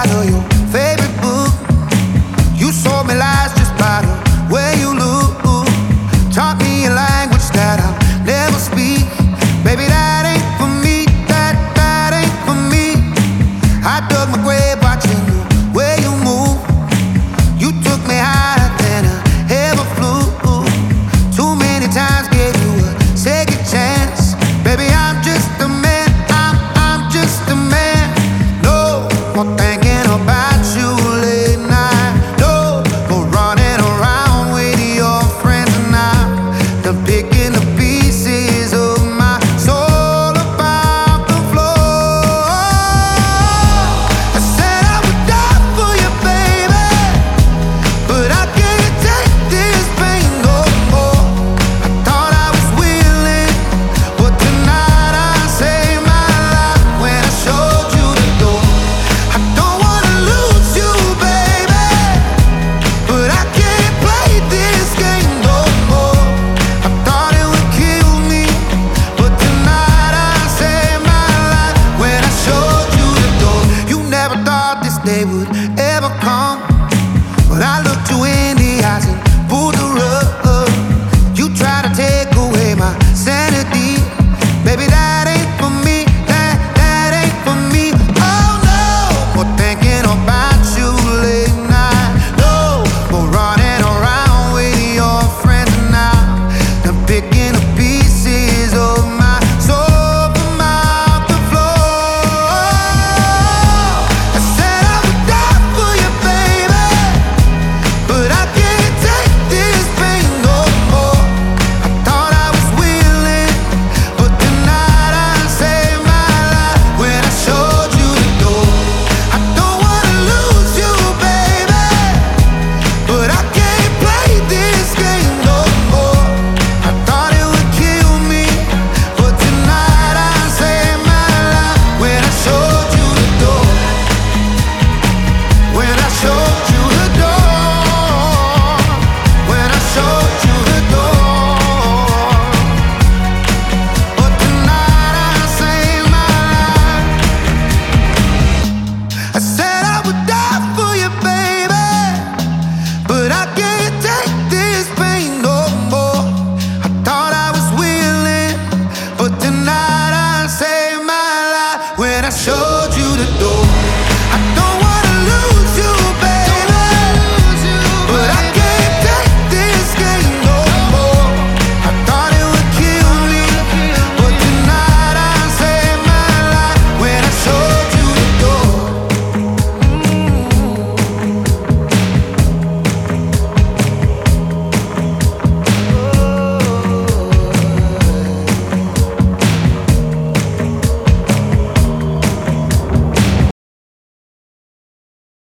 of your favorite book. You sold me lies just by the way you look. Taught me a language that I'll never speak. Baby, that ain't for me, that ain't for me. I dug my grave watching the way you move. You took me higher than I ever flew. Too many times gave you a second chance. Baby, I'm just a man, I'm just a man. No more thinking about you late night. No more running around with your friends, and I'm done picking the pieces of my soul about the floor. I said I would die for you, baby, but I can't take this pain no more. I thought I was willing, but tonight I saved my life when I showed you the door. I don't wanna lose you, baby, but I can't play this game no more. I thought it would kill me, but tonight I saved my life when I showed you the door. You never thought this day would ever come, but I looked you in the eyes and pulled the rug. You try to take away my sanity. Baby, that ain't for me, that ain't for me. Oh no, more thinking about you late night. No more running around with your friends, and now I'm picking the pieces of my soul from out the floor. I said I would die for you, baby, but I can't take this pain no more. I thought I was willing, but tonight I saved my life when I showed you the door. I don't wanna lose you, baby, but I can't play this game no more. I thought it would kill me, but tonight I saved my life when I showed you the door. When I showed you the door. When I showed you the door. But tonight I saved my life. I said I would die for you, baby, but I can't take this pain no more. I thought I was willing, but tonight I saved my life when I showed you the door. I don't